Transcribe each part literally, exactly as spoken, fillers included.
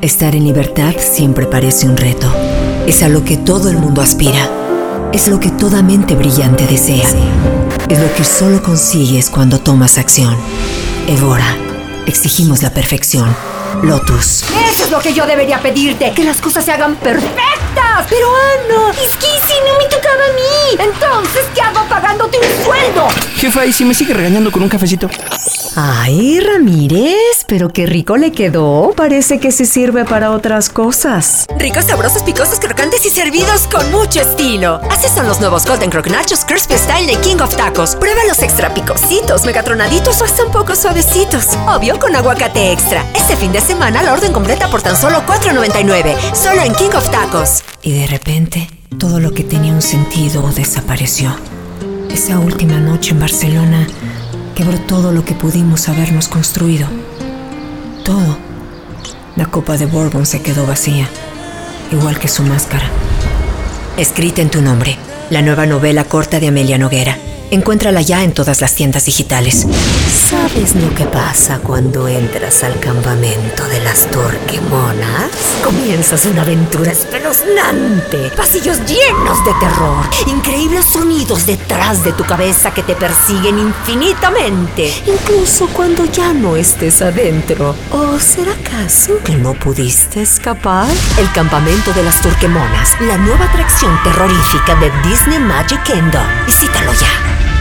Estar en libertad siempre parece un reto. Es a lo que todo el mundo aspira. Es lo que toda mente brillante desea. Es lo que solo consigues cuando tomas acción. Evora. Exigimos la perfección. Lotus. Eso es lo que yo debería pedirte, que las cosas se hagan perfectas. Pero Ana, es que si no me tocaba a mí. Entonces, ¿qué hago pagándote un sueldo? Jefa, ¿y si me sigue regañando con un cafecito? Ay, Ramírez, pero qué rico le quedó. Parece que se sirve para otras cosas. Ricos, sabrosos, picosos, crocantes y servidos con mucho estilo. Así son los nuevos Golden Croc Nachos Crispy Style de King of Tacos. Prueba los extra picositos, megatronaditos o hasta un poco suavecitos. Obvio, con aguacate extra. Este fin de semana la orden completa por tan solo cuatro noventa y nueve. Solo en King of Tacos. Y de repente, todo lo que tenía un sentido desapareció. Esa última noche en Barcelona quebró todo lo que pudimos habernos construido. Todo. La copa de Bourbon se quedó vacía, igual que su máscara. Escrita en tu nombre, la nueva novela corta de Amelia Noguera. Encuéntrala ya en todas las tiendas digitales. ¿Sabes lo que pasa cuando entras al campamento de las Torquemonas? Comienzas una aventura espeluznante. Pasillos llenos de terror. Increíbles sonidos detrás de tu cabeza que te persiguen infinitamente. Incluso cuando ya no estés adentro. ¿O será acaso que no pudiste escapar? El campamento de las Torquemonas, la nueva atracción terrorífica de Disney Magic Kingdom. Visítalo ya.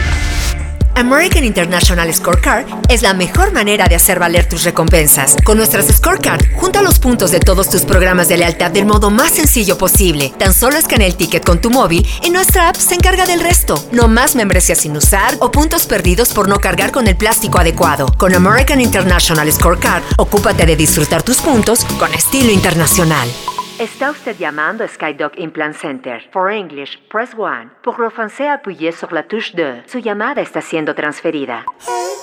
American International Scorecard es la mejor manera de hacer valer tus recompensas. Con nuestras Scorecard, junta los puntos de todos tus programas de lealtad del modo más sencillo posible. Tan solo escanea el ticket con tu móvil y nuestra app se encarga del resto. No más membresía sin usar o puntos perdidos por no cargar con el plástico adecuado. Con American International Scorecard, ocúpate de disfrutar tus puntos con estilo internacional. Está usted llamando a SkyDoc Implant Center. For English, press one. Pour le français, appuyez sur la touche deux. Su llamada está siendo transferida.